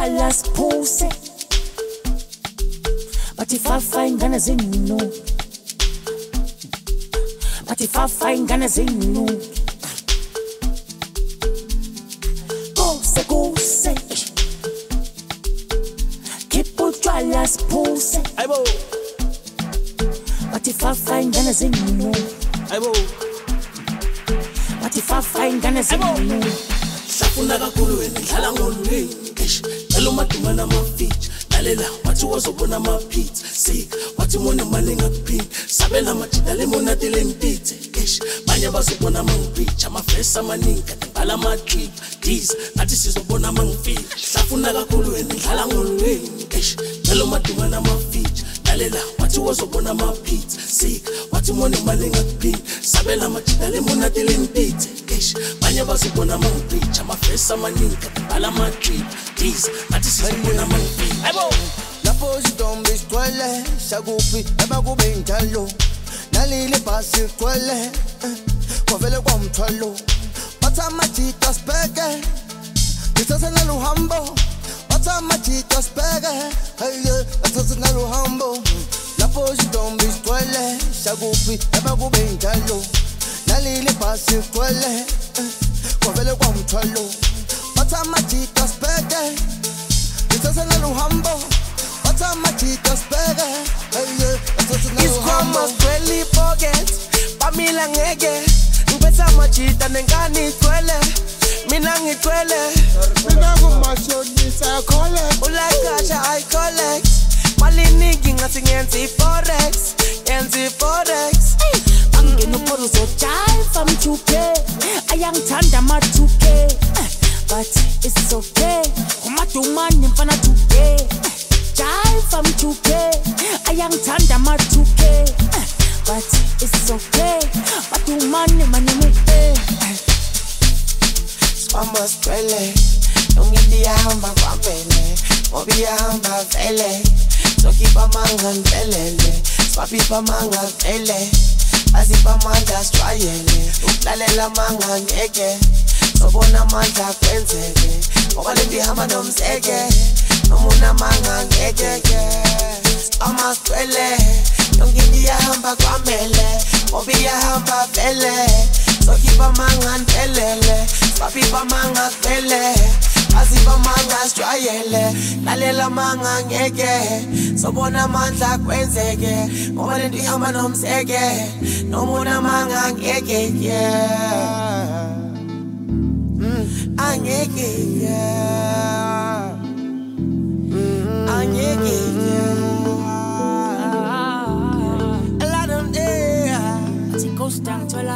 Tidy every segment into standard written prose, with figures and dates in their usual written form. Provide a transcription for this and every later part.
utshwala siphuse bathi fafa ingane zenu bathi fafa ingane zenu kuse khipha utshwala siphuse ayibo bathi fafa ingane zenu ayibo bathi fafa ingane zenu hlafuna kakhulu wena ngihlala ngolwini cela umadumana amafeature lalela wathi wazobona ama-pits sika wathi mone mali ngakuphini sabela amajida lemonati lempitse banye bazobona amangipicha amafesi amaningi kade ngibhala ama-trip diza ngathi sizobona amangifika hlafuna kakhulu wena ngihlala ngolwini cela umadumana amafeature lalela wathi wazobona ama-pits sika wathi mone mali ngakuphini sabela amajida lemonati lempitse banye bazobona amangipicha amafesi amaningi kade ngibhala ama-trip diza ngathi sizobona amangifika ayibo lapho sidombe sigcwele shakuphi emakube njalo nalile bhasi ligcwele kwavele kwamthwalo bathi amajita sibheke ngithathe naluhambo bathi amajita sibheke haye ngithathe naluhambo lapho sidombe sigcwele shakuphi emakube njalo nalile bhasi ligcwele kwavele kwamthwalo bathi amajita sibheke ngithathe naluhambo isikhwama sigcwele pocket bamila ngeke ngiphethe amajita nengane igcwele mina ngigcwele mina ngumashonisa collect ulakasha I collect maliningi ngathi ngenza i-forex angena uphoru zojive am 2K ayangithanda ama-2K but it's okay umadumane mfana 2K jive am 2K ayangithanda ama-2K but it's okay madumane maneme Mama spele Nongindi yahamba kwamele Mobi yahamba vele Sokipa manga nvelele Swapipa manga vele Azipa manga strayele Uklalela manga ngeke Sobona manga kwenzeke Okalindi hama nomzeke Nomuna manga ngeke Mama spele Nongindi yahamba kwamele Mobi yahamba vele Sokipa manga nvelele Swapipa manga vele Azipa manga strayele Lalela manga ngeke Sobona mandla kwenzeke Ngoba lento ihamba nomseke Nomuna manga ngeke Angeke Angeke A lot of day Ati ghost down tola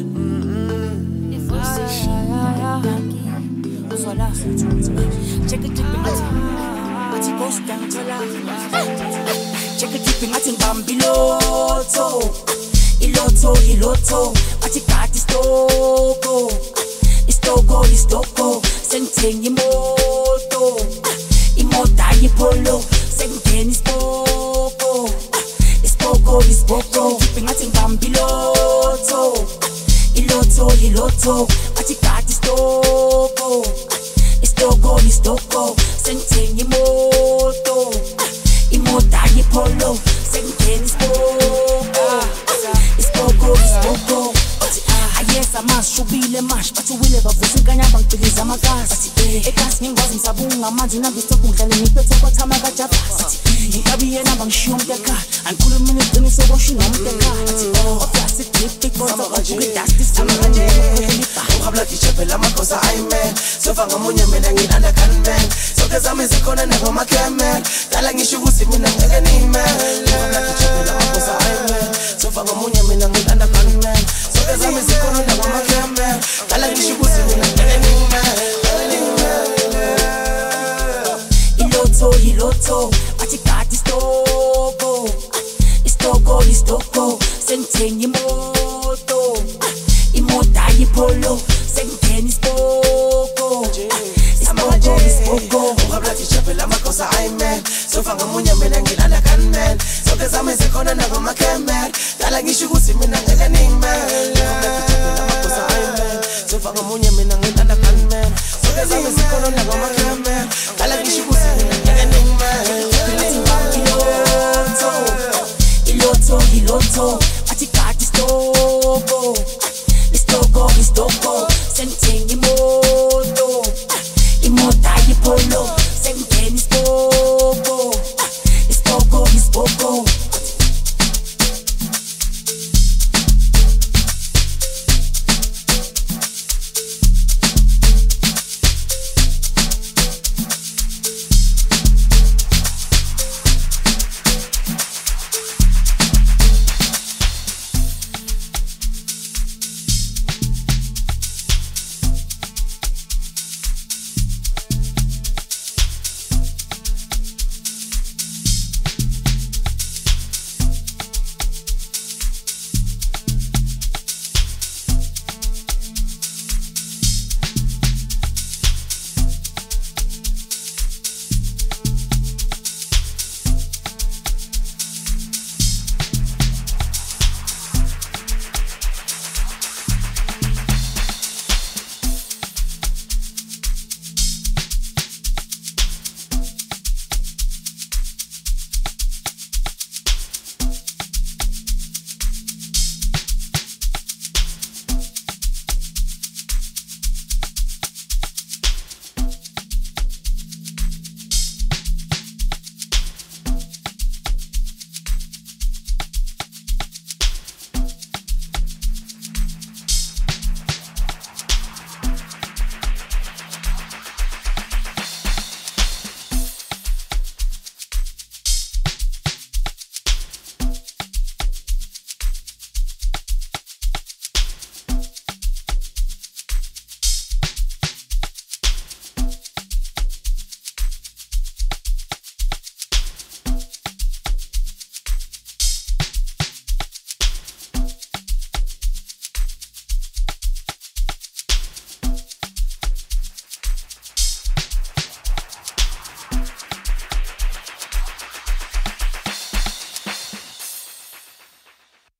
Check it deep ati ghost down tola Check it deep ati bambiloto Iloto ati kati istoko sengithenga imota yipolo sengingena isipoko deep ngathi bambiloto Iloto ati kati istoko sengithenga imota yipolo sengingena isipoko ayesa mashubile mash bathi wile bavusa inkanya bangicikisa amakasi ekasi ngingwazi ngisabunga amanzi nabisoko ngidlale ngiphethe kwathama kajabasi inkabi yena bangishiya umuntu ekhaya angikhuluma iqiniso koshina umuntu ekhaya obviously deep kodwa ubuke dusty samanje Uhabla tichepela makosa amen Sofa ngamunye mina ngilanda kanmen Soke zami zikhona nebo makemel Dala ngisho ukuthi mina ngeke nimel Uhabla tichepela makosa amen Sofa ngamunye mina ngilanda kanmen Soke zami zikhona nebo makemel Dala ngisho ukuthi mina ngeke nimel Iloto athi kati istoko sengithenga imota yipolo sengingena isipoko Uhabla tichepela makosa amen Sofa ngamunye mina ngilanda kanmen Soke zami zikhona nebo makemel Dala ngisho ukuthi mina